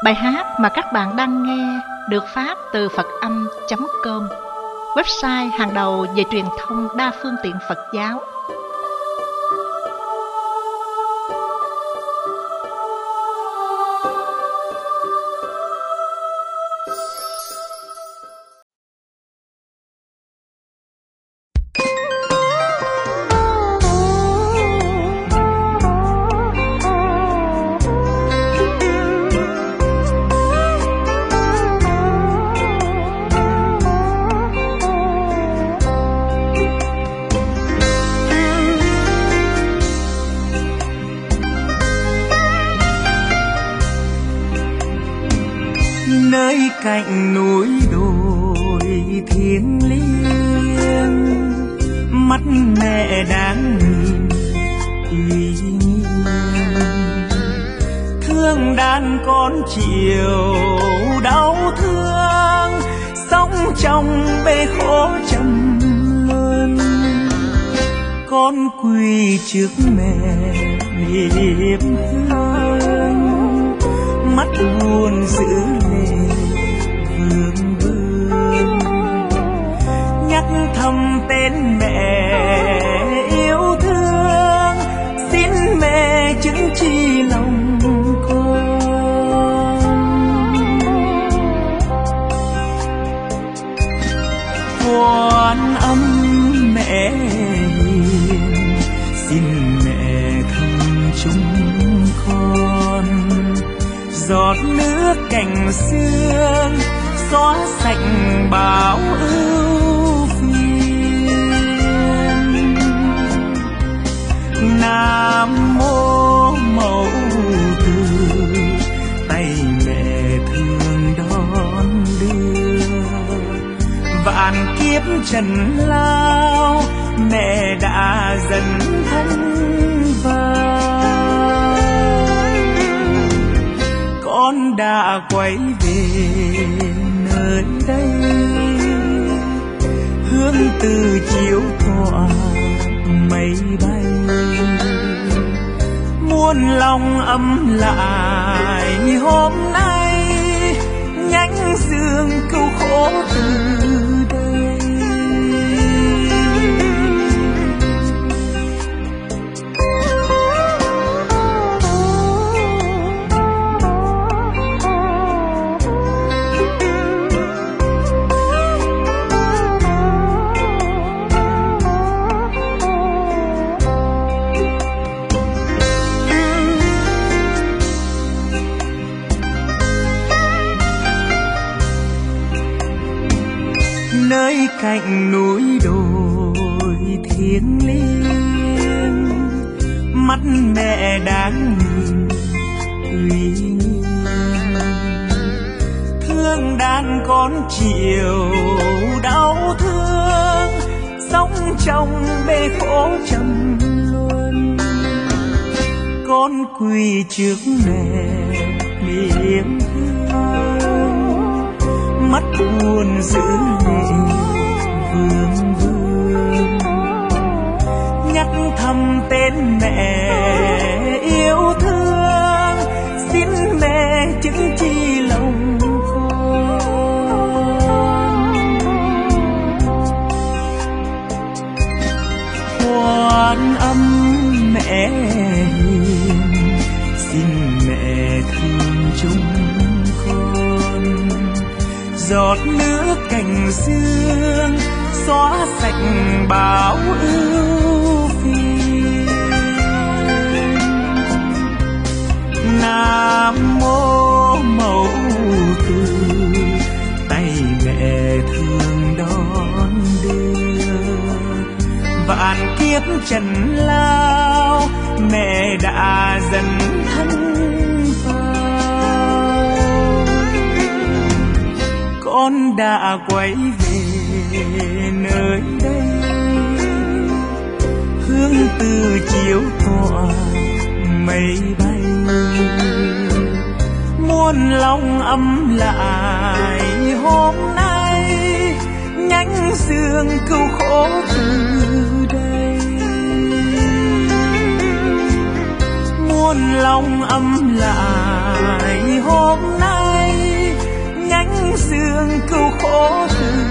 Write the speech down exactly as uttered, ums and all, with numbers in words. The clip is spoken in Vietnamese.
Bài hát mà các bạn đang nghe được phát từ phật âm chấm com, website hàng đầu về truyền thông đa phương tiện Phật giáo. Nơi cạnh núi đồi thiêng liêng, mắt mẹ đáng nhìn uy nghiêm, thương đàn con chiều đau thương, sống trong bể khổ trầm luân. Con quỳ trước mẹ niệm hương, mắt buồn giữ lệ vương vương, nhắc thầm tên mẹ yêu thương, xin mẹ chứng chi lòng con. Quan âm mẹ hiền, xin mẹ thăm chúng con, giọt nước cành sương xóa sạch bão ưu phiền. Nam mô Mẫu Từ, tay mẹ thương đón đưa, vạn kiếp trần lao mẹ đã dấn thân vào. Con đã quay về nơi đây, hương từ chiếu tỏa mây bay, muôn lòng ấm lại hôm nay, nhánh dương cứu khổ từ đây. Nơi cạnh núi đồi thiêng liêng, mắt mẹ đáng nhìn uy nghiêm, thương đàn con chiều đau thương, sống trong bể khổ trầm luân. Con quỳ trước mẹ niệm hương, mắt buồn giữ lệ vương vương, nhắc thầm tên mẹ yêu thương, xin mẹ chứng chi lòng con. Quan âm mẹ hiền, xin mẹ thương chúng con, giọt nước cành sương xóa sạch bão ưu phiền. Nam mô Mẫu Từ, tay mẹ thương đón đưa, vạn kiếp trần lao mẹ đã dấn thân vào. Con đã quay về nơi đây, hương từ chiếu tỏa mây bay, muôn lòng ấm lại hôm nay, nhánh dương cứu khổ từ đây. Muôn lòng ấm lại hôm nay, dương cứu khổ từ